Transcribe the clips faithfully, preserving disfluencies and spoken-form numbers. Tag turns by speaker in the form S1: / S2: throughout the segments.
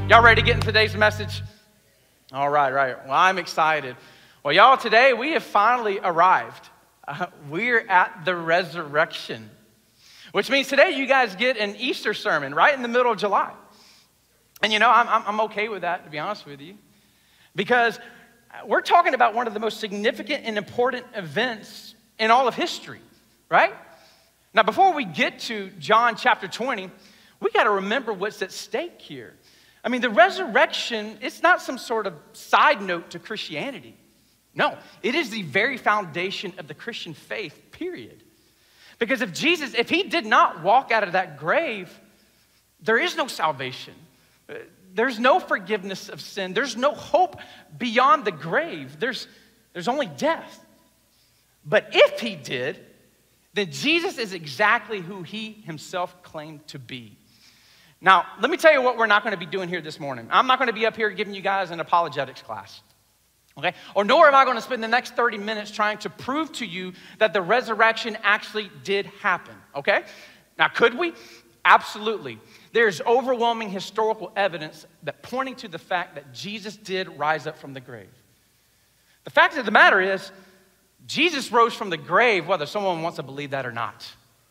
S1: Y'all ready to get in today's message? All right, right. Well, I'm excited. Well, y'all, today we have finally arrived. Uh, we're at the resurrection, which means today you guys get an Easter sermon right in the middle of July. And you know, I'm, I'm okay with that, to be honest with you, because we're talking about one of the most significant and important events in all of history, right? Now, before we get to John chapter twenty, we got to remember what's at stake here. I mean, the resurrection, it's not some sort of side note to Christianity. No, it is the very foundation of the Christian faith, period. Because if Jesus, if he did not walk out of that grave, there is no salvation. There's no forgiveness of sin. There's no hope beyond the grave. There's, there's only death. But if he did, then Jesus is exactly who he himself claimed to be. Now, let me tell you what we're not going to be doing here this morning. I'm not going to be up here giving you guys an apologetics class, okay? Or nor am I going to spend the next thirty minutes trying to prove to you that the resurrection actually did happen, okay? Now, could we? Absolutely. There's overwhelming historical evidence that pointing to the fact that Jesus did rise up from the grave. The fact of the matter is, Jesus rose from the grave whether someone wants to believe that or not.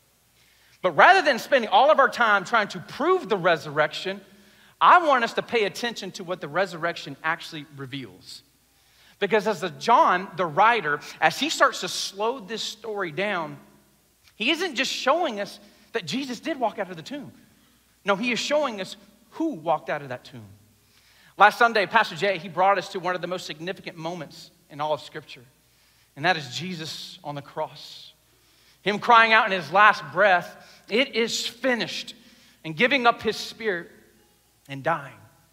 S1: But rather than spending all of our time trying to prove the resurrection, I want us to pay attention to what the resurrection actually reveals. Because as the John, the writer, as he starts to slow this story down, he isn't just showing us that Jesus did walk out of the tomb. No, he is showing us who walked out of that tomb. Last Sunday, Pastor Jay, he brought us to one of the most significant moments in all of Scripture, and that is Jesus on the cross. Him crying out in his last breath, "It is finished," and giving up his spirit and dying.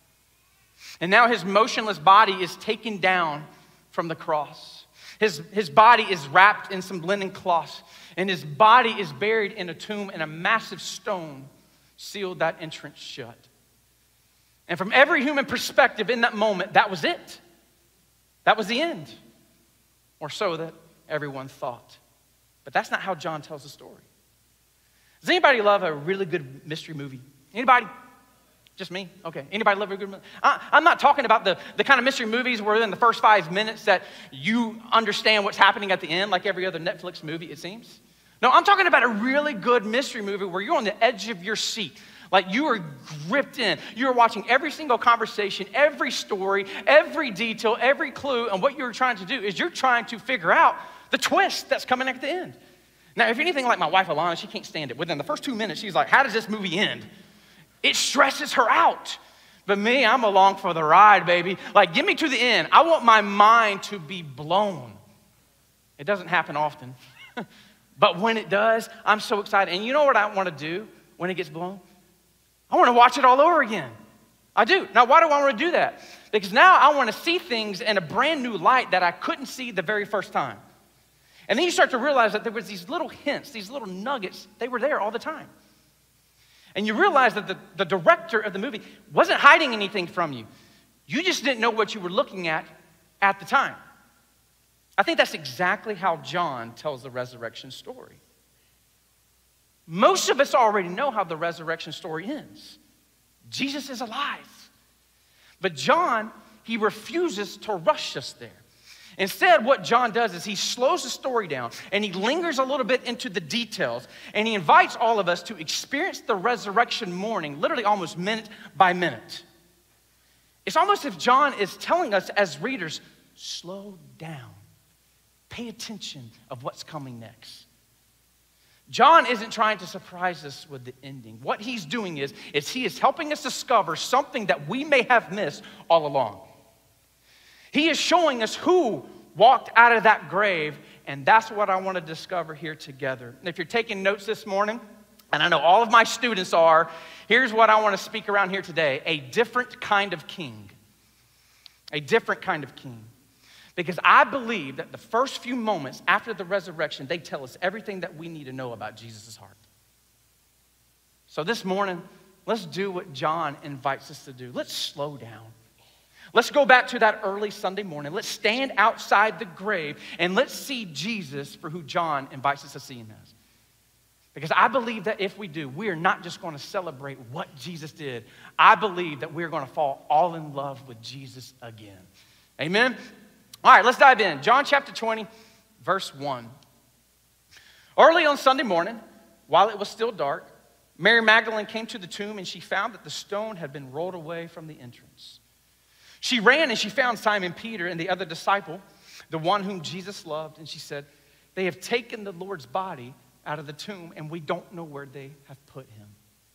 S1: And now his motionless body is taken down from the cross. His, his body is wrapped in some linen cloths, and his body is buried in a tomb, and a massive stone sealed that entrance shut. And from every human perspective in that moment, that was it. That was the end. Or so that everyone thought. But that's not how John tells the story. Does anybody love a really good mystery movie? Anybody? Just me? Okay. Anybody love a good movie? I, I'm not talking about the, the kind of mystery movies where in the first five minutes that you understand what's happening at the end, like every other Netflix movie, it seems. No, I'm talking about a really good mystery movie where you're on the edge of your seat. Like you are gripped in. You're watching every single conversation, every story, every detail, every clue. And what you're trying to do is you're trying to figure out the twist that's coming at the end. Now, if you're anything like my wife, Alana, she can't stand it. Within the first two minutes, she's like, how does this movie end? It stresses her out. But me, I'm along for the ride, baby. Like, get me to the end. I want my mind to be blown. It doesn't happen often. But when it does, I'm so excited. And you know what I want to do when it gets blown? I want to watch it all over again. I do. Now, why do I want to do that? Because now I want to see things in a brand new light that I couldn't see the very first time. And then you start to realize that there was these little hints, these little nuggets, they were there all the time. And you realize that the, the director of the movie wasn't hiding anything from you. You just didn't know what you were looking at at the time. I think that's exactly how John tells the resurrection story. Most of us already know how the resurrection story ends. Jesus is alive. But John, he refuses to rush us there. Instead, what John does is he slows the story down and he lingers a little bit into the details, and he invites all of us to experience the resurrection morning, literally almost minute by minute. It's almost as if John is telling us as readers, slow down. Pay attention of what's coming next. John isn't trying to surprise us with the ending. What he's doing is, is he is helping us discover something that we may have missed all along. He is showing us who walked out of that grave, and that's what I want to discover here together. And if you're taking notes this morning, and I know all of my students are, here's what I want to speak around here today: a different kind of king. A different kind of king. Because I believe that the first few moments after the resurrection, they tell us everything that we need to know about Jesus' heart. So this morning, let's do what John invites us to do. Let's slow down. Let's go back to that early Sunday morning. Let's stand outside the grave and let's see Jesus for who John invites us to see him as. Because I believe that if we do, we are not just going to celebrate what Jesus did. I believe that we're going to fall all in love with Jesus again. Amen? All right, let's dive in. John chapter twenty, verse one. Early on Sunday morning, while it was still dark, Mary Magdalene came to the tomb and she found that the stone had been rolled away from the entrance. She ran and she found Simon Peter and the other disciple, the one whom Jesus loved, and she said, "They have taken the Lord's body out of the tomb, and we don't know where they have put him."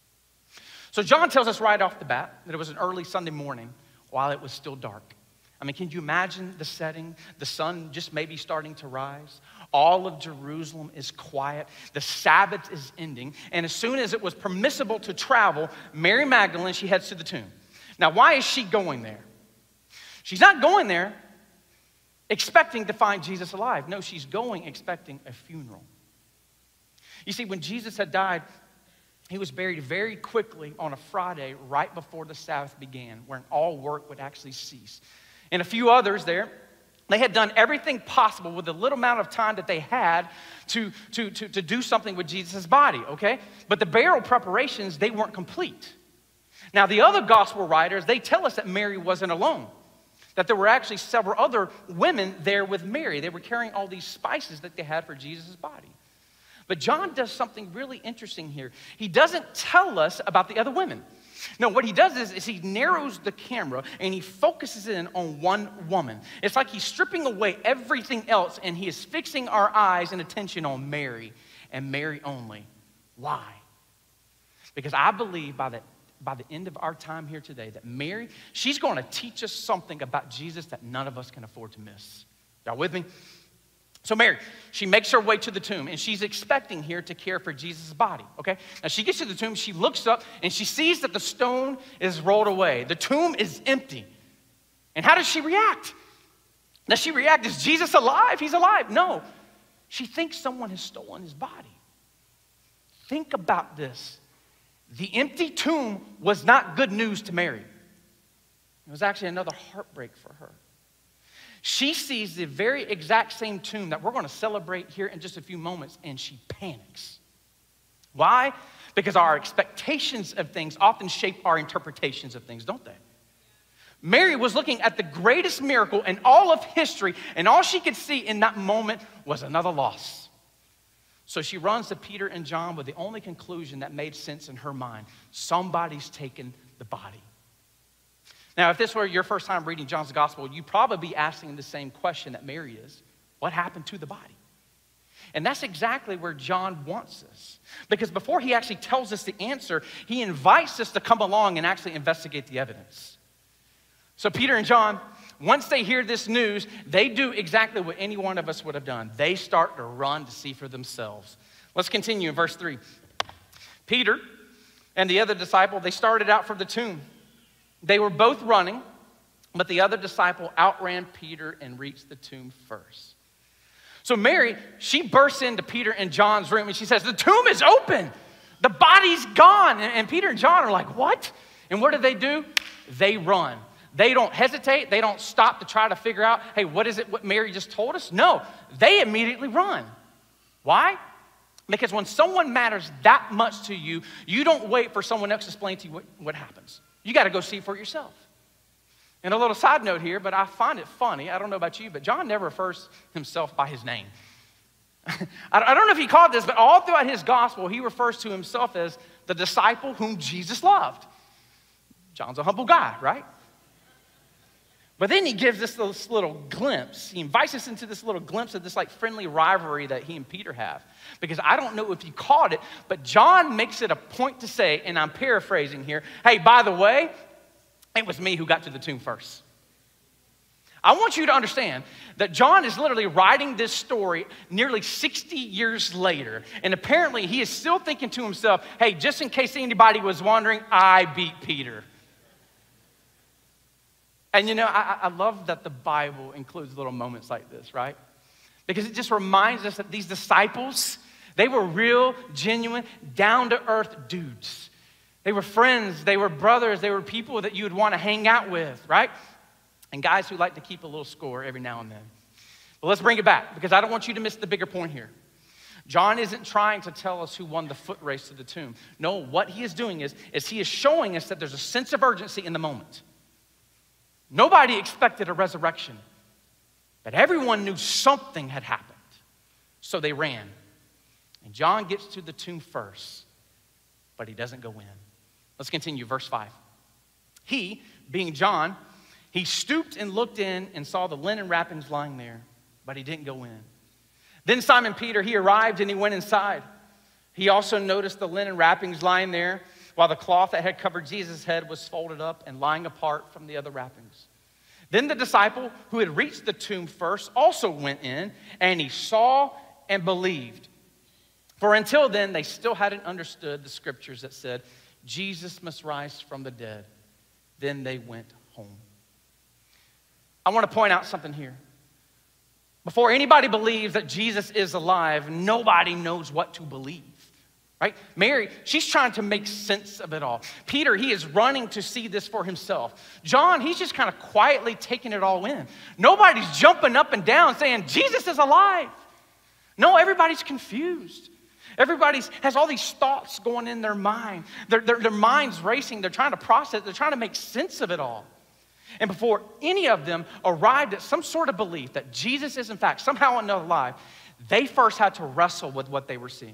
S1: So John tells us right off the bat that it was an early Sunday morning while it was still dark. I mean, can you imagine the setting? The sun just maybe starting to rise. All of Jerusalem is quiet. The Sabbath is ending. And as soon as it was permissible to travel, Mary Magdalene, she heads to the tomb. Now, why is she going there? She's not going there expecting to find Jesus alive. No, she's going expecting a funeral. You see, when Jesus had died, he was buried very quickly on a Friday right before the Sabbath began, when all work would actually cease. And a few others there, they had done everything possible with the little amount of time that they had to, to, to, to do something with Jesus' body, okay? But the burial preparations, they weren't complete. Now, the other gospel writers, they tell us that Mary wasn't alone, that there were actually several other women there with Mary. They were carrying all these spices that they had for Jesus' body. But John does something really interesting here. He doesn't tell us about the other women. No, what he does is, is he narrows the camera and he focuses in on one woman. It's like he's stripping away everything else and he is fixing our eyes and attention on Mary and Mary only. Why? Because I believe by the, by the end of our time here today that Mary, she's going to teach us something about Jesus that none of us can afford to miss. Y'all with me? So Mary, she makes her way to the tomb, and she's expecting here to care for Jesus' body, okay? Now, she gets to the tomb, she looks up, and she sees that the stone is rolled away. The tomb is empty. And how does she react? Does she react, is Jesus alive? He's alive. No. She thinks someone has stolen his body. Think about this. The empty tomb was not good news to Mary. It was actually another heartbreak for her. She sees the very exact same tomb that we're going to celebrate here in just a few moments, and she panics. Why? Because our expectations of things often shape our interpretations of things, don't they? Mary was looking at the greatest miracle in all of history, and all she could see in that moment was another loss. So she runs to Peter and John with the only conclusion that made sense in her mind. Somebody's taken the body. Now, if this were your first time reading John's gospel, you'd probably be asking the same question that Mary is. What happened to the body? And that's exactly where John wants us. Because before he actually tells us the answer, he invites us to come along and actually investigate the evidence. So Peter and John, once they hear this news, they do exactly what any one of us would have done. They start to run to see for themselves. Let's continue in verse three. Peter and the other disciple, they started out from the tomb. They were both running, but the other disciple outran Peter and reached the tomb first. So Mary, she bursts into Peter and John's room and she says, "The tomb is open. The body's gone." And Peter and John are like, "What?" And what do they do? They run. They don't hesitate. They don't stop to try to figure out, hey, what is it what Mary just told us? No, they immediately run. Why? Because when someone matters that much to you, you don't wait for someone else to explain to you what, what happens. You got to go see it for yourself. And a little side note here, but I find it funny. I don't know about you, but John never refers himself by his name. I don't know if he called this, but all throughout his gospel, he refers to himself as the disciple whom Jesus loved. John's a humble guy, right? But then he gives us this little glimpse. He invites us into this little glimpse of this like friendly rivalry that he and Peter have. Because I don't know if you caught it, but John makes it a point to say, and I'm paraphrasing here, hey, by the way, it was me who got to the tomb first. I want you to understand that John is literally writing this story nearly sixty years later. And apparently he is still thinking to himself, hey, just in case anybody was wondering, I beat Peter. And you know, I, I love that the Bible includes little moments like this, right? Because it just reminds us that these disciples, they were real, genuine, down-to-earth dudes. They were friends, they were brothers, they were people that you would want to hang out with, right? And guys who like to keep a little score every now and then. But let's bring it back, because I don't want you to miss the bigger point here. John isn't trying to tell us who won the foot race to the tomb. No, what he is doing is, is he is showing us that there's a sense of urgency in the moment. Nobody expected a resurrection, but everyone knew something had happened. So they ran. And John gets to the tomb first, but he doesn't go in. Let's continue, verse five. He, being John, he stooped and looked in and saw the linen wrappings lying there, but he didn't go in. Then Simon Peter, he arrived and he went inside. He also noticed the linen wrappings lying there, while the cloth that had covered Jesus' head was folded up and lying apart from the other wrappings. Then the disciple who had reached the tomb first also went in, and he saw and believed. For until then, they still hadn't understood the scriptures that said, Jesus must rise from the dead. Then they went home. I want to point out something here. Before anybody believes that Jesus is alive, nobody knows what to believe, right? Mary, she's trying to make sense of it all. Peter, he is running to see this for himself. John, he's just kind of quietly taking it all in. Nobody's jumping up and down saying, Jesus is alive. No, everybody's confused. Everybody has all these thoughts going in their mind. Their, their, their mind's racing. They're trying to process. They're trying to make sense of it all. And before any of them arrived at some sort of belief that Jesus is in fact somehow alive, they first had to wrestle with what they were seeing.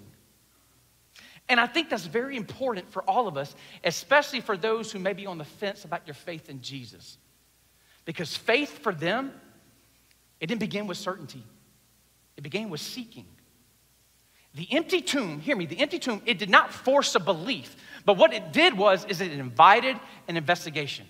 S1: And I think that's very important for all of us, especially for those who may be on the fence about your faith in Jesus. Because faith for them, it didn't begin with certainty. It began with seeking. The empty tomb, hear me, the empty tomb, it did not force a belief, but what it did was is it invited an investigation.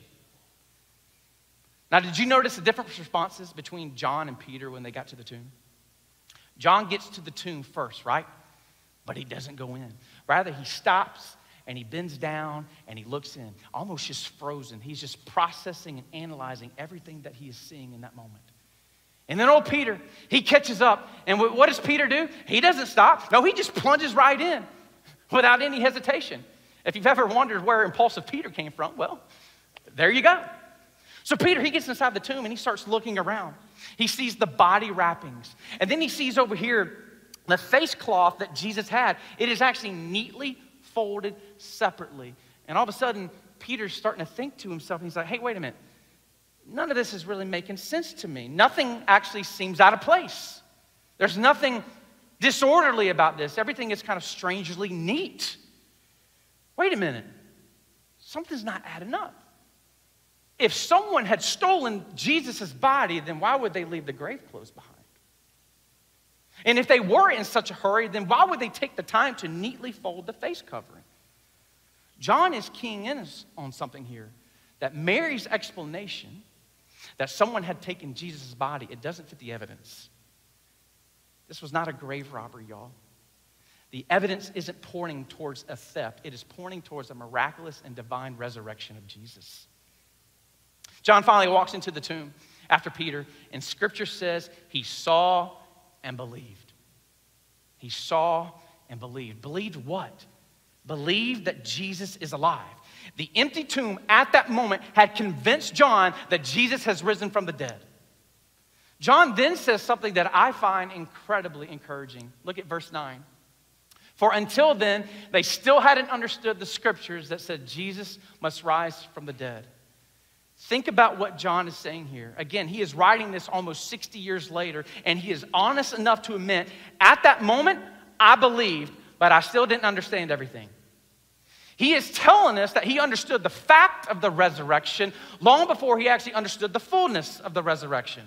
S1: Now, did you notice the different responses between John and Peter when they got to the tomb? John gets to the tomb first, right? But he doesn't go in. Rather, he stops and he bends down and he looks in, almost just frozen. He's just processing and analyzing everything that he is seeing in that moment. And then old Peter, he catches up. And what does Peter do? He doesn't stop. No, he just plunges right in without any hesitation. If you've ever wondered where impulsive Peter came from, well, there you go. So Peter, he gets inside the tomb and he starts looking around. He sees the body wrappings. And then he sees over here the face cloth that Jesus had. It is actually neatly folded separately. And all of a sudden, Peter's starting to think to himself. And he's like, hey, wait a minute. None of this is really making sense to me. Nothing actually seems out of place. There's nothing disorderly about this. Everything is kind of strangely neat. Wait a minute. Something's not adding up. If someone had stolen Jesus' body, then why would they leave the grave clothes behind? And if they were in such a hurry, then why would they take the time to neatly fold the face covering? John is keying in on something here, that Mary's explanation that someone had taken Jesus' body, it doesn't fit the evidence. This was not a grave robbery, y'all. The evidence isn't pointing towards a theft. It is pointing towards a miraculous and divine resurrection of Jesus. John finally walks into the tomb after Peter, and Scripture says he saw and believed. He saw and believed. Believed what? Believed that Jesus is alive. The empty tomb at that moment had convinced John that Jesus has risen from the dead. John then says something that I find incredibly encouraging. Look at verse nine. For until then, they still hadn't understood the scriptures that said Jesus must rise from the dead. Think about what John is saying here. Again, he is writing this almost sixty years later, and he is honest enough to admit, at that moment, I believed, but I still didn't understand everything. He is telling us that he understood the fact of the resurrection long before he actually understood the fullness of the resurrection.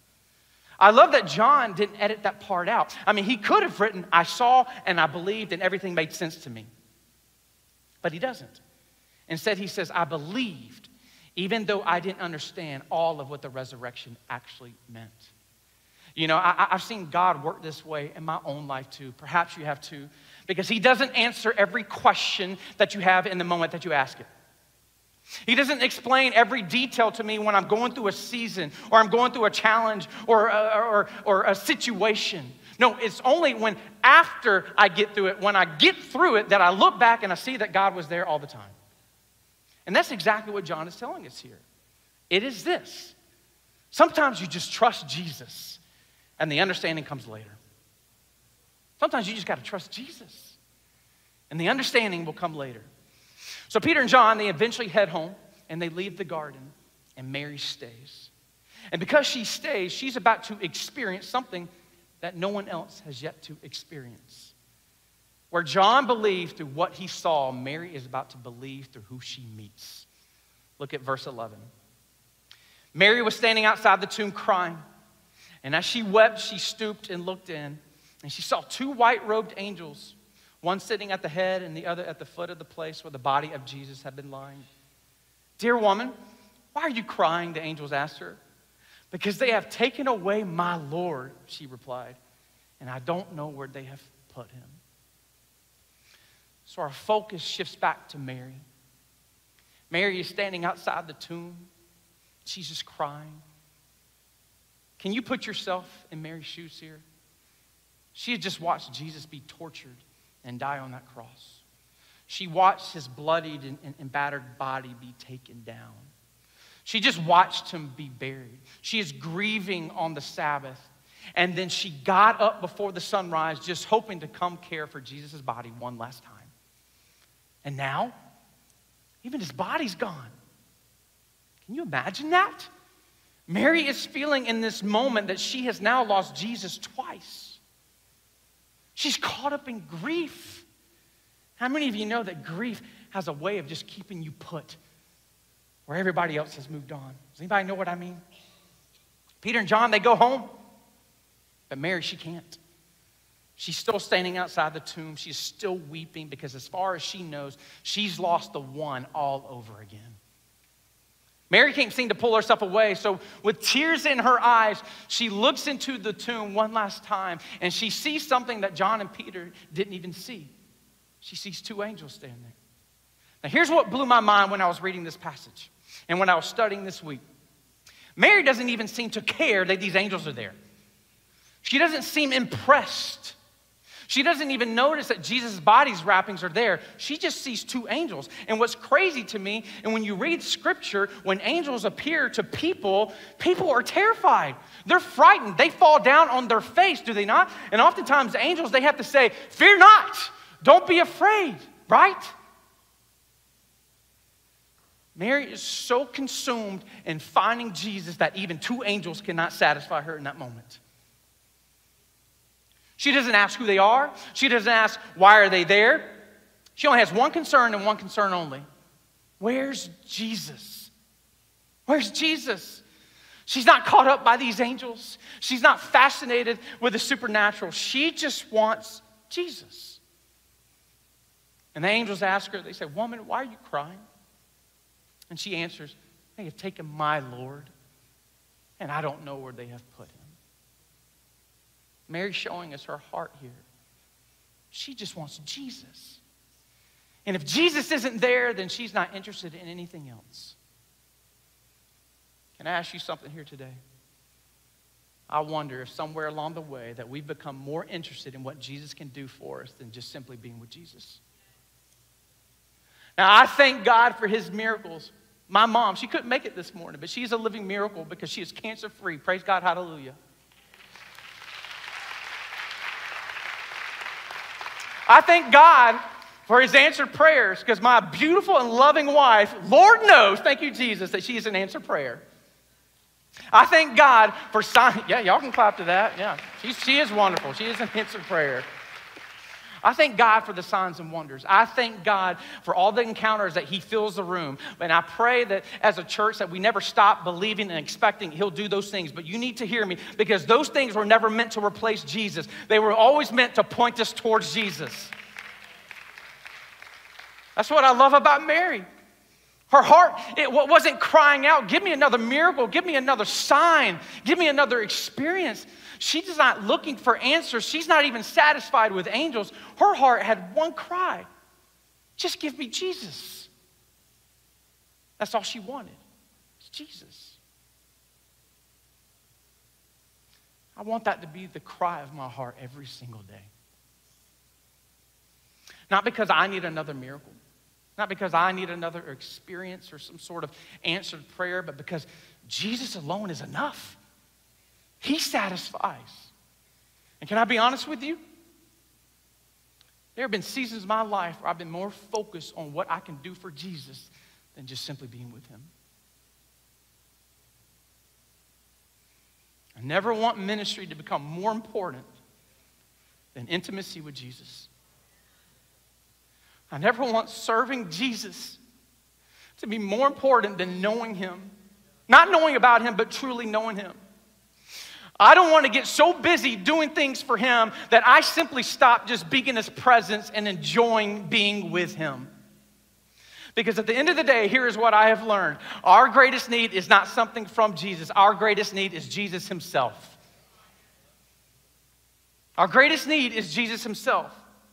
S1: I love that John didn't edit that part out. I mean, he could have written, I saw and I believed and everything made sense to me. But he doesn't. Instead, he says, I believed, even though I didn't understand all of what the resurrection actually meant. You know, I, I've seen God work this way in my own life too. Perhaps you have too. Because he doesn't answer every question that you have in the moment that you ask it. He doesn't explain every detail to me when I'm going through a season or I'm going through a challenge or, or, or, or a situation. No, it's only when after I get through it, when I get through it, that I look back and I see that God was there all the time. And that's exactly what John is telling us here. It is this. Sometimes you just trust Jesus and the understanding comes later. Sometimes you just got to trust Jesus. And the understanding will come later. So Peter and John, they eventually head home and they leave the garden, and Mary stays. And because she stays, she's about to experience something that no one else has yet to experience. Where John believed through what he saw, Mary is about to believe through who she meets. Look at verse eleven. Mary was standing outside the tomb crying. And as she wept, she stooped and looked in. And she saw two white-robed angels, one sitting at the head and the other at the foot of the place where the body of Jesus had been lying. Dear woman, why are you crying? The angels asked her. Because they have taken away my Lord, she replied. And I don't know where they have put him. So our focus shifts back to Mary. Mary is standing outside the tomb. She's just crying. Can you put yourself in Mary's shoes here? She had just watched Jesus be tortured and die on that cross. She watched his bloodied and, and, and battered body be taken down. She just watched him be buried. She is grieving on the Sabbath. And then she got up before the sunrise just hoping to come care for Jesus' body one last time. And now, even his body's gone. Can you imagine that? Mary is feeling in this moment that she has now lost Jesus twice. She's caught up in grief. How many of you know that grief has a way of just keeping you put where everybody else has moved on? Does anybody know what I mean? Peter and John, they go home. But Mary, she can't. She's still standing outside the tomb. She's still weeping because as far as she knows, she's lost the one all over again. Mary can't seem to pull herself away, so with tears in her eyes, she looks into the tomb one last time, and she sees something that John and Peter didn't even see. She sees two angels standing there. Now, here's what blew my mind when I was reading this passage and when I was studying this week. Mary doesn't even seem to care that these angels are there. She doesn't seem impressed. She doesn't even notice that Jesus' body's wrappings are there. She just sees two angels. And what's crazy to me, and when you read scripture, when angels appear to people, people are terrified. They're frightened. They fall down on their face, do they not? And oftentimes angels, they have to say, fear not, don't be afraid, right? Mary is so consumed in finding Jesus that even two angels cannot satisfy her in that moment. She doesn't ask who they are. She doesn't ask, why are they there? She only has one concern and one concern only. Where's Jesus? Where's Jesus? She's not caught up by these angels. She's not fascinated with the supernatural. She just wants Jesus. And the angels ask her, they say, woman, why are you crying? And she answers, they have taken my Lord, and I don't know where they have put him. Mary's showing us her heart here. She just wants Jesus. And if Jesus isn't there, then she's not interested in anything else. Can I ask you something here today? I wonder if somewhere along the way that we've become more interested in what Jesus can do for us than just simply being with Jesus. Now, I thank God for his miracles. My mom, she couldn't make it this morning, but she's a living miracle because she is cancer-free. Praise God, hallelujah. I thank God for his answered prayers because my beautiful and loving wife, Lord knows, thank you, Jesus, that she is an answered prayer. I thank God for signs. Yeah, y'all can clap to that. Yeah, She's, she is wonderful. She is an answered prayer. I thank God for the signs and wonders. I thank God for all the encounters that he fills the room. And I pray that as a church that we never stop believing and expecting he'll do those things. But you need to hear me because those things were never meant to replace Jesus. They were always meant to point us towards Jesus. That's what I love about Mary. Her heart, it wasn't crying out, give me another miracle, give me another sign, give me another experience. She's not looking for answers. She's not even satisfied with angels. Her heart had one cry. Just give me Jesus. That's all she wanted. It's Jesus. I want that to be the cry of my heart every single day. Not because I need another miracle. Not because I need another experience or some sort of answered prayer, but because Jesus alone is enough. He satisfies. And can I be honest with you? There have been seasons in my life where I've been more focused on what I can do for Jesus than just simply being with him. I never want ministry to become more important than intimacy with Jesus. I never want serving Jesus to be more important than knowing him. Not knowing about him, but truly knowing him. I don't want to get so busy doing things for him that I simply stop just being in his presence and enjoying being with him. Because at the end of the day, here is what I have learned. Our greatest need is not something from Jesus. Our greatest need is Jesus himself. Our greatest need is Jesus himself.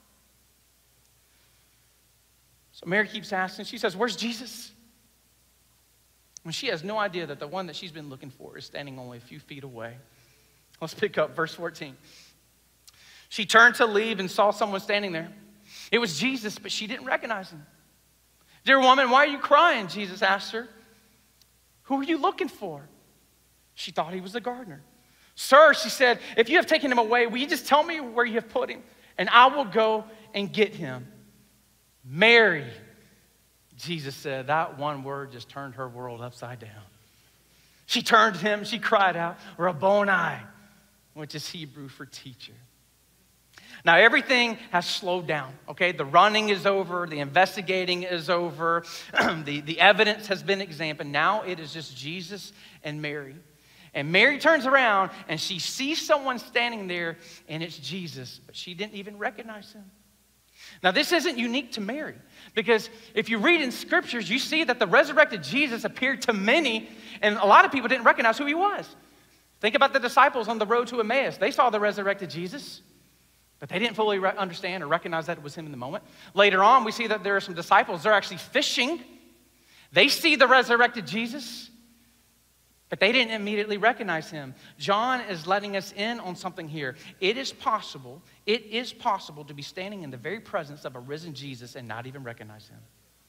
S1: So Mary keeps asking. She says, where's Jesus? When she has no idea that the one that she's been looking for is standing only a few feet away. Let's pick up verse fourteen. She turned to leave and saw someone standing there. It was Jesus, but she didn't recognize him. Dear woman, why are you crying? Jesus asked her. Who are you looking for? She thought he was the gardener. Sir, she said, if you have taken him away, will you just tell me where you have put him? And I will go and get him. Mary, Jesus said. That one word just turned her world upside down. She turned to him, she cried out, Rabboni, which is Hebrew for teacher. Now, everything has slowed down, okay? The running is over. The investigating is over. the, the evidence has been examined. Now it is just Jesus and Mary. And Mary turns around and she sees someone standing there, and it's Jesus, but she didn't even recognize him. Now, this isn't unique to Mary, because if you read in scriptures, you see that the resurrected Jesus appeared to many, and a lot of people didn't recognize who he was. Think about the disciples on the road to Emmaus. They saw the resurrected Jesus, but they didn't fully re- understand or recognize that it was him in the moment. Later on, we see that there are some disciples. They're actually fishing. They see the resurrected Jesus, but they didn't immediately recognize him. John is letting us in on something here. It is possible, it is possible to be standing in the very presence of a risen Jesus and not even recognize him.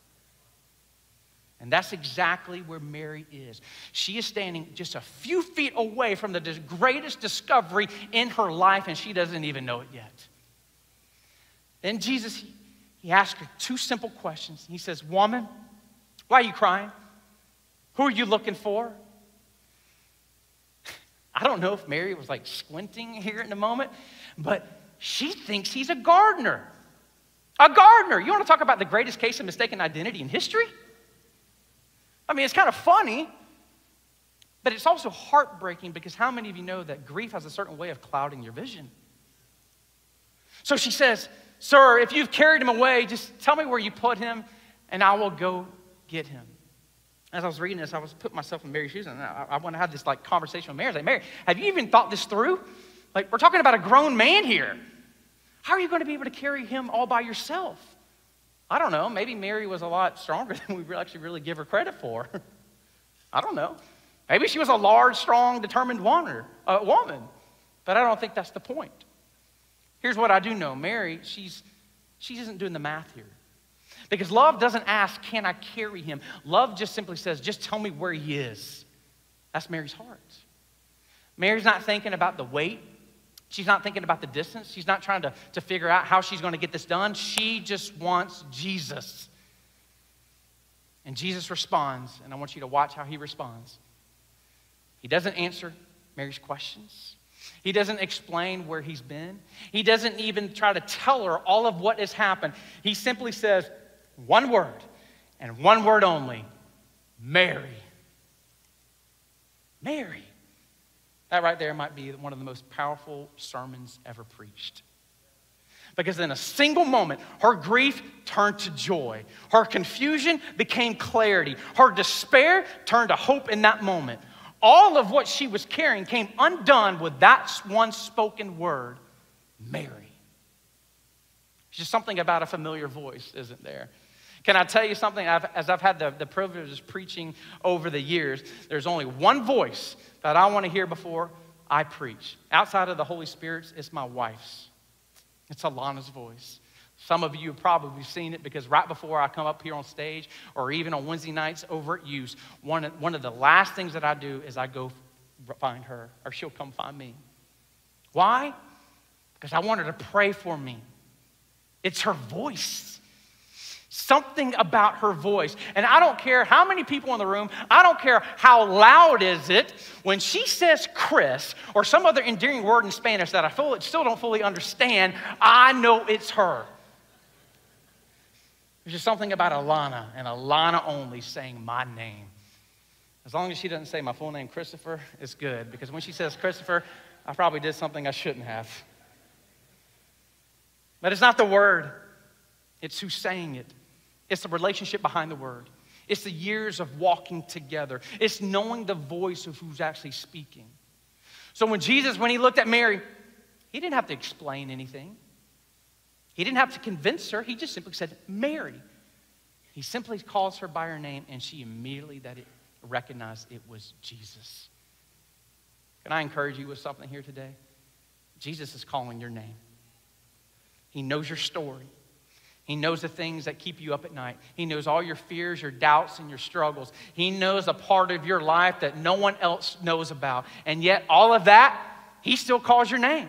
S1: And that's exactly where Mary is. She is standing just a few feet away from the greatest discovery in her life, and she doesn't even know it yet. Then Jesus, he, he asks her two simple questions. He says, woman, why are you crying? Who are you looking for? I don't know if Mary was like squinting here in a moment, but she thinks he's a gardener. A gardener. You want to talk about the greatest case of mistaken identity in history? I mean, it's kind of funny, but it's also heartbreaking, because how many of you know that grief has a certain way of clouding your vision? So she says, sir, if you've carried him away, just tell me where you put him, and I will go get him. As I was reading this, I was putting myself in Mary's shoes, and I, I want to have this like conversation with Mary. I was like, Mary, have you even thought this through? Like, we're talking about a grown man here. How are you going to be able to carry him all by yourself? I don't know. Maybe Mary was a lot stronger than we actually really give her credit for. I don't know. Maybe she was a large, strong, determined woman, uh, woman. But I don't think that's the point. Here's what I do know. Mary, she's, she isn't doing the math here. Because love doesn't ask, can I carry him? Love just simply says, just tell me where he is. That's Mary's heart. Mary's not thinking about the weight. She's not thinking about the distance. She's not trying to, to figure out how she's going to get this done. She just wants Jesus. And Jesus responds, and I want you to watch how he responds. He doesn't answer Mary's questions. He doesn't explain where he's been. He doesn't even try to tell her all of what has happened. He simply says one word, and one word only, Mary. Mary. That right there might be one of the most powerful sermons ever preached. Because in a single moment, her grief turned to joy. Her confusion became clarity. Her despair turned to hope in that moment. All of what she was carrying came undone with that one spoken word, Mary. There's just something about a familiar voice, isn't there? Can I tell you something? I've, as I've had the, the privilege of preaching over the years, there's only one voice that I want to hear before I preach. Outside of the Holy Spirit's, it's my wife's. It's Alana's voice. Some of you have probably seen it, because right before I come up here on stage, or even on Wednesday nights over at Youth, one, one of the last things that I do is I go find her, or she'll come find me. Why? Because I want her to pray for me. It's her voice. Something about her voice. And I don't care how many people in the room, I don't care how loud is it, when she says Chris or some other endearing word in Spanish that I fully, still don't fully understand, I know it's her. There's just something about Alana and Alana only saying my name. As long as she doesn't say my full name, Christopher, it's good. Because when she says Christopher, I probably did something I shouldn't have. But it's not the word. It's who's saying it. It's the relationship behind the word. It's the years of walking together. It's knowing the voice of who's actually speaking. So when Jesus, when he looked at Mary, he didn't have to explain anything. He didn't have to convince her. He just simply said, Mary. He simply calls her by her name, and she immediately that it recognized it was Jesus. Can I encourage you with something here today? Jesus is calling your name. He knows your story. He knows the things that keep you up at night. He knows all your fears, your doubts, and your struggles. He knows a part of your life that no one else knows about. And yet, all of that, he still calls your name.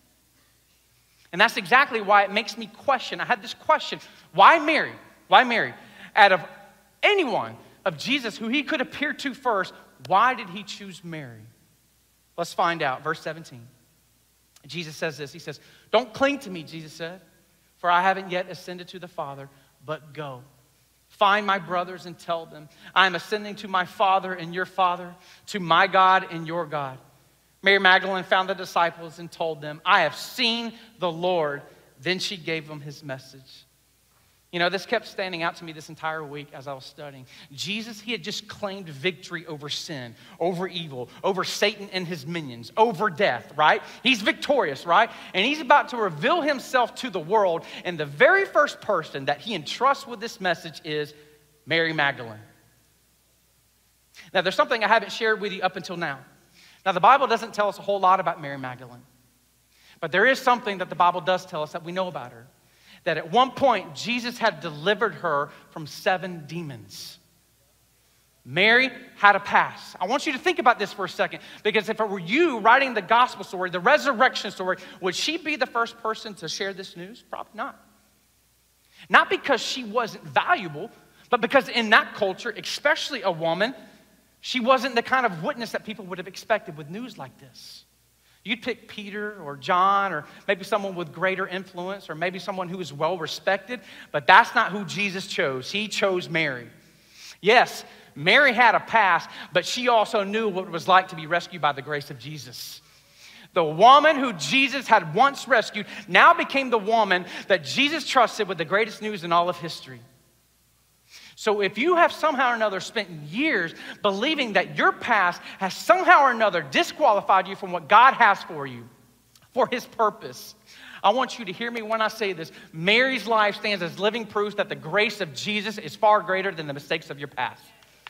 S1: And that's exactly why it makes me question. I had this question. Why Mary? Why Mary? Out of anyone of Jesus who he could appear to first, why did he choose Mary? Let's find out. Verse seventeen. Jesus says this. He says, don't cling to me, Jesus said, for I haven't yet ascended to the Father, but go. Find my brothers and tell them, I am ascending to my Father and your Father, to my God and your God. Mary Magdalene found the disciples and told them, I have seen the Lord. Then she gave them his message. You know, this kept standing out to me this entire week as I was studying. Jesus, he had just claimed victory over sin, over evil, over Satan and his minions, over death, right? He's victorious, right? And he's about to reveal himself to the world. And the very first person that he entrusts with this message is Mary Magdalene. Now, there's something I haven't shared with you up until now. Now, the Bible doesn't tell us a whole lot about Mary Magdalene. But there is something that the Bible does tell us that we know about her. That at one point, Jesus had delivered her from seven demons. Mary had a past. I want you to think about this for a second, because if it were you writing the gospel story, the resurrection story, would she be the first person to share this news? Probably not. Not because she wasn't valuable, but because in that culture, especially a woman, she wasn't the kind of witness that people would have expected with news like this. You'd pick Peter or John or maybe someone with greater influence or maybe someone who is well respected, but that's not who Jesus chose. He chose Mary. Yes, Mary had a past, but she also knew what it was like to be rescued by the grace of Jesus. The woman who Jesus had once rescued now became the woman that Jesus trusted with the greatest news in all of history. So if you have somehow or another spent years believing that your past has somehow or another disqualified you from what God has for you, for his purpose, I want you to hear me when I say this. Mary's life stands as living proof that the grace of Jesus is far greater than the mistakes of your past.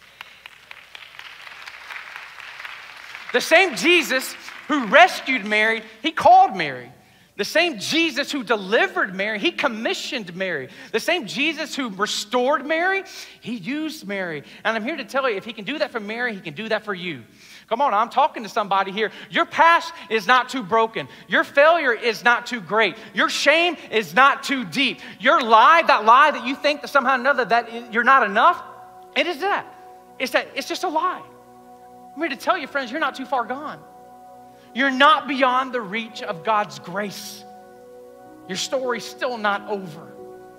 S1: The same Jesus who rescued Mary, he called Mary. The same Jesus who delivered Mary, he commissioned Mary. The same Jesus who restored Mary, he used Mary. And I'm here to tell you, if he can do that for Mary, he can do that for you. Come on, I'm talking to somebody here. Your past is not too broken. Your failure is not too great. Your shame is not too deep. Your lie, that lie that you think that somehow or another that you're not enough, it is that. It's that. It's just a lie. I'm here to tell you, friends, you're not too far gone. You're not beyond the reach of God's grace. Your story's still not over.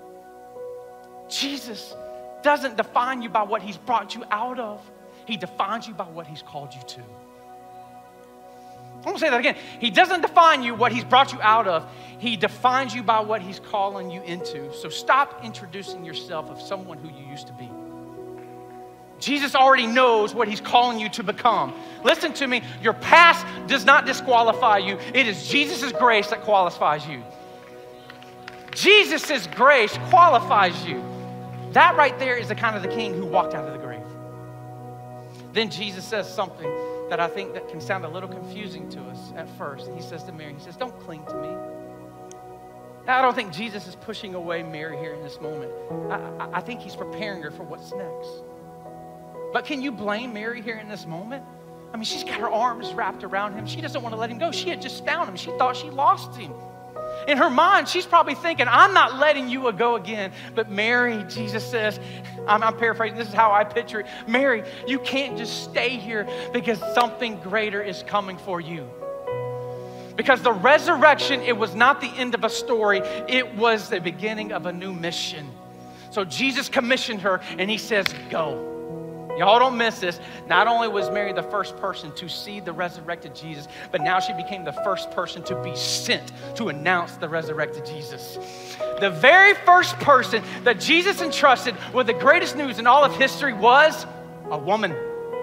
S1: Jesus doesn't define you by what he's brought you out of. He defines you by what he's called you to. I'm going to say that again. He doesn't define you what he's brought you out of. He defines you by what he's calling you into. So stop introducing yourself of someone who you used to be. Jesus already knows what he's calling you to become. Listen to me, your past does not disqualify you. It is Jesus' grace that qualifies you. Jesus' grace qualifies you. That right there is the kind of the king who walked out of the grave. Then Jesus says something that I think that can sound a little confusing to us at first. He says to Mary, he says, don't cling to me. Now, I don't think Jesus is pushing away Mary here in this moment. I, I think he's preparing her for what's next. But can you blame Mary here in this moment? I mean, she's got her arms wrapped around him. She doesn't want to let him go. She had just found him. She thought she lost him. In her mind, she's probably thinking, I'm not letting you go again. But Mary, Jesus says, I'm, I'm paraphrasing, this is how I picture it. Mary, you can't just stay here because something greater is coming for you. Because the resurrection, it was not the end of a story. It was the beginning of a new mission. So Jesus commissioned her and he says, go. Y'all don't miss this. Not only was Mary the first person to see the resurrected Jesus, but now she became the first person to be sent to announce the resurrected Jesus. The very first person that Jesus entrusted with the greatest news in all of history was a woman.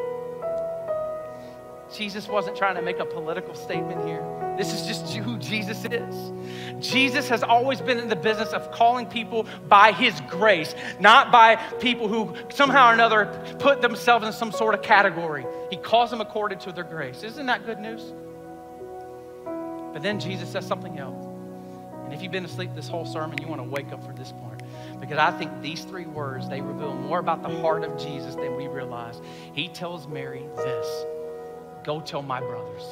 S1: Jesus wasn't trying to make a political statement here. This is just who Jesus is. Jesus has always been in the business of calling people by his grace, not by people who somehow or another put themselves in some sort of category. He calls them according to their grace. Isn't that good news? But then Jesus says something else. And if you've been asleep this whole sermon, you want to wake up for this part. Because I think these three words, they reveal more about the heart of Jesus than we realize. He tells Mary this: go tell my brothers.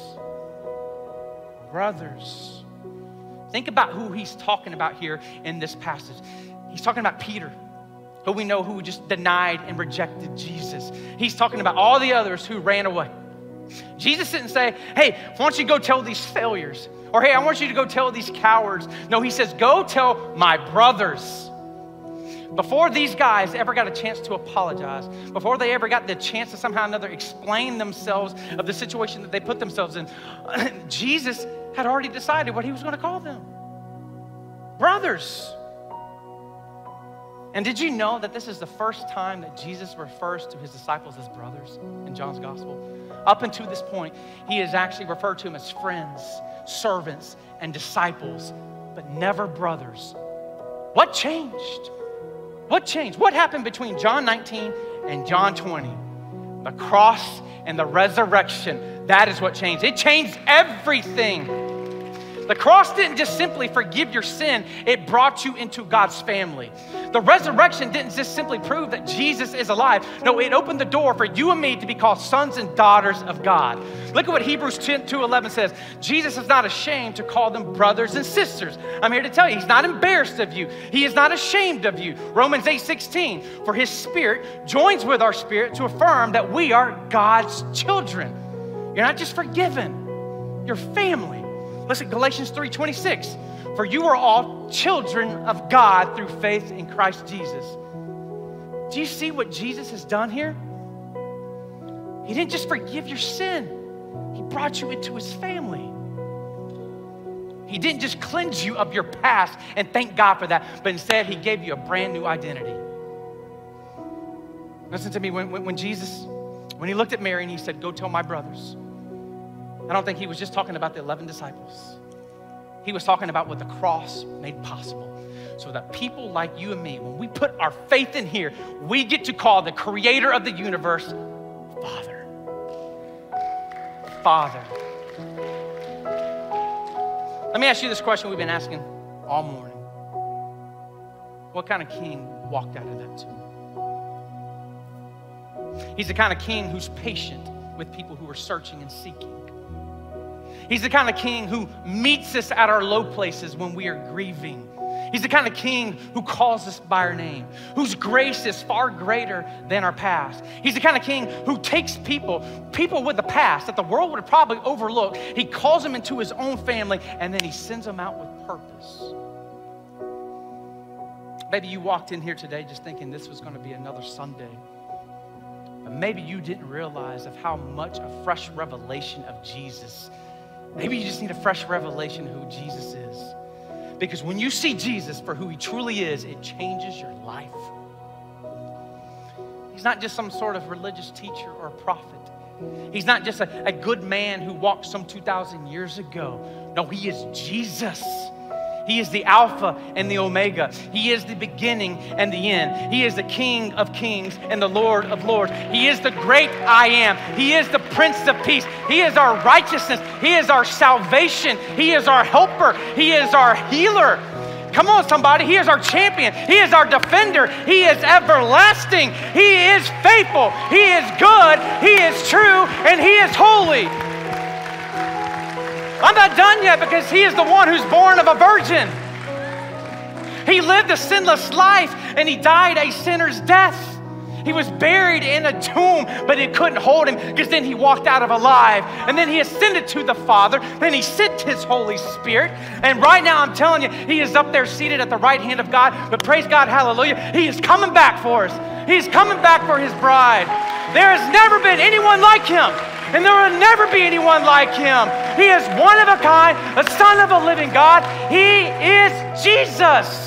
S1: Brothers. Think about who he's talking about here in this passage. He's talking about Peter, who we know who just denied and rejected Jesus. He's talking about all the others who ran away. Jesus didn't say, hey, why don't you go tell these failures? Or hey, I want you to go tell these cowards. No, he says, go tell my brothers. Before these guys ever got a chance to apologize, before they ever got the chance to somehow or another explain themselves of the situation that they put themselves in, Jesus had already decided what he was going to call them. Brothers. And did you know that this is the first time that Jesus refers to his disciples as brothers in John's gospel? Up until this point, he has actually referred to them as friends, servants, and disciples, but never brothers. What changed? What changed? What happened between John nineteen and John twenty? The cross and the resurrection. That is what changed. It changed everything. The cross didn't just simply forgive your sin. It brought you into God's family. The resurrection didn't just simply prove that Jesus is alive. No, it opened the door for you and me to be called sons and daughters of God. Look at what Hebrews two eleven says. Jesus is not ashamed to call them brothers and sisters. I'm here to tell you, he's not embarrassed of you. He is not ashamed of you. Romans eight sixteen, for his spirit joins with our spirit to affirm that we are God's children. You're not just forgiven, you're family. Listen, Galatians three twenty-six, for you are all children of God through faith in Christ Jesus. Do you see what Jesus has done here? He didn't just forgive your sin. He brought you into his family. He didn't just cleanse you of your past and thank God for that, but instead he gave you a brand new identity. Listen to me, when, when, when Jesus, when he looked at Mary and he said, go tell my brothers, I don't think he was just talking about the eleven disciples. He was talking about what the cross made possible. So that people like you and me, when we put our faith in here, we get to call the creator of the universe Father. Father. Let me ask you this question we've been asking all morning. What kind of king walked out of that tomb? He's the kind of king who's patient with people who are searching and seeking. He's the kind of king who meets us at our low places when we are grieving. He's the kind of king who calls us by our name, whose grace is far greater than our past. He's the kind of king who takes people, people with the past that the world would have probably overlooked. He calls them into his own family, and then he sends them out with purpose. Maybe you walked in here today just thinking this was going to be another Sunday. But maybe you didn't realize of how much a fresh revelation of Jesus. Maybe you just need a fresh revelation of who Jesus is. Because when you see Jesus for who he truly is, it changes your life. He's not just some sort of religious teacher or a prophet. He's not just a, a good man who walked some two thousand years ago. No, he is Jesus. He is the Alpha and the Omega. He is the beginning and the end. He is the King of kings and the Lord of lords. He is the great I am. He is the Prince of Peace. He is our righteousness. He is our salvation. He is our helper. He is our healer. Come on, somebody. He is our champion. He is our defender. He is everlasting. He is faithful. He is good. He is true. And he is holy. I'm not done yet, because he is the one who's born of a virgin. He lived a sinless life, and he died a sinner's death. He was buried in a tomb, but it couldn't hold him, because then he walked out of alive. And then he ascended to the Father. Then he sent his Holy Spirit. And right now I'm telling you, he is up there seated at the right hand of God. But praise God, hallelujah, he is coming back for us. He's coming back for his bride. There has never been anyone like him. And there will never be anyone like him. He is one of a kind, a son of a living God. He is Jesus.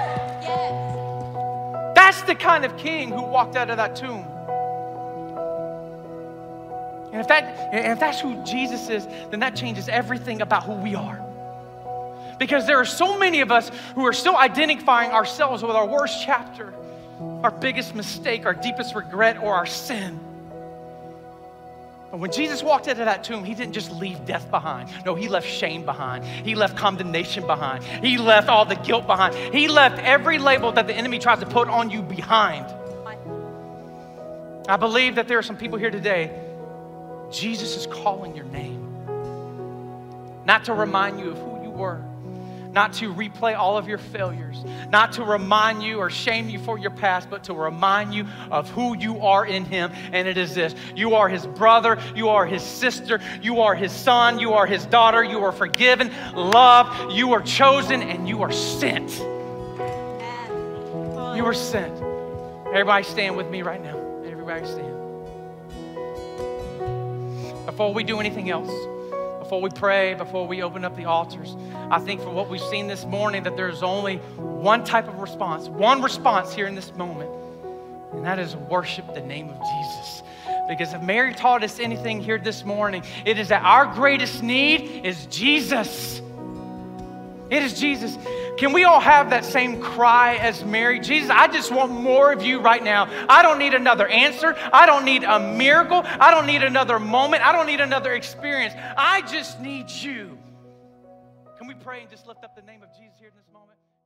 S1: That's the kind of king who walked out of that tomb. And if, that, and if that's who Jesus is, then that changes everything about who we are. Because there are so many of us who are still identifying ourselves with our worst chapter, our biggest mistake, our deepest regret, or our sin. But when Jesus walked into that tomb, he didn't just leave death behind. No, he left shame behind. He left condemnation behind. He left all the guilt behind. He left every label that the enemy tries to put on you behind. I believe that there are some people here today, Jesus is calling your name. Not to remind you of who you were. Not to replay all of your failures, not to remind you or shame you for your past, but to remind you of who you are in him. And it is this: you are his brother, you are his sister, you are his son, you are his daughter, you are forgiven, loved, you are chosen, and you are sent. You are sent. Everybody stand with me right now. Everybody stand. Before we do anything else, before we pray, before we open up the altars, I think from what we've seen this morning that there's only one type of response, one response here in this moment, and that is worship the name of Jesus. Because if Mary taught us anything here this morning, it is that our greatest need is Jesus. It is Jesus. Can we all have that same cry as Mary? Jesus, I just want more of you right now. I don't need another answer. I don't need a miracle. I don't need another moment. I don't need another experience. I just need you. Can we pray and just lift up the name of Jesus here in this moment?